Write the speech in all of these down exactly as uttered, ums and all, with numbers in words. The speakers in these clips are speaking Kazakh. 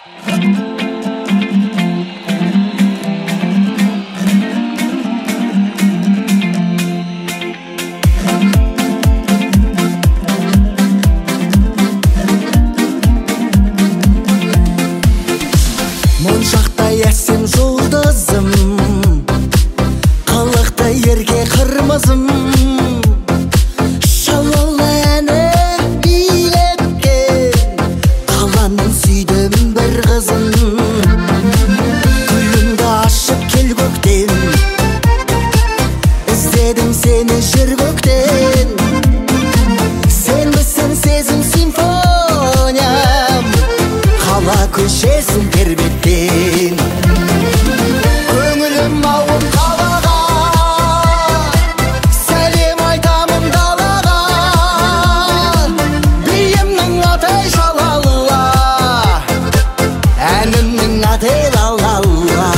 Моншақтай әсем жұлдызым, қылықтай ерке қырмызым, шалалы әні билеткен қаланың сүйдім бір қызын. Гүліңді ашып кел көктен, іздедім сені жер көктен. Сен білсін сезім симфониям, қала көшесін тербеткен. Көңілім ауып қалаға, сәлем айтамын далаға. Биімнің аты жалалла, әнімнің аты лалалла.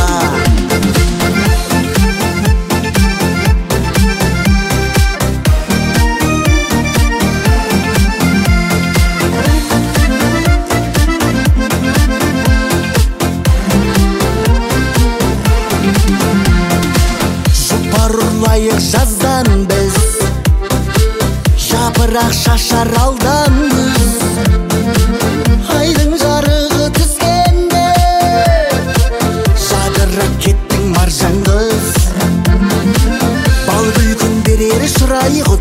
Ұрлайық жаздан біз, жапырақ шашар алдан күз. Айдың жарығы түскенде, жадырап кеттің маржан қыз. Балдай күн берер шырай құт,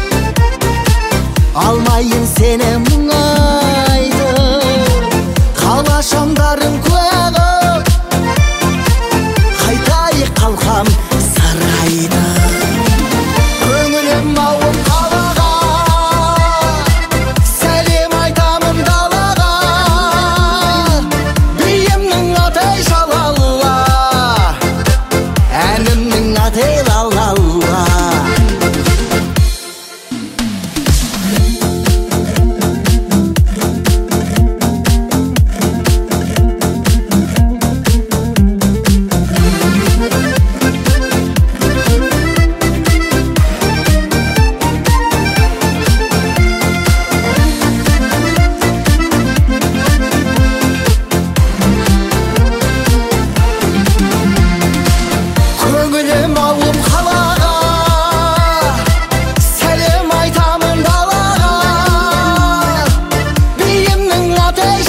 алмайын сені мұңайды. Қала шамдарың куә қып, қайтайық қалқам сарайды. Көңілім ауып қалаға, сәлем айтамын далаға. Биімнің аты жалалла, әнімнің аты лалалла. Көңілім ауып қалаға, сәлем айтамын далаға. Биімнің аты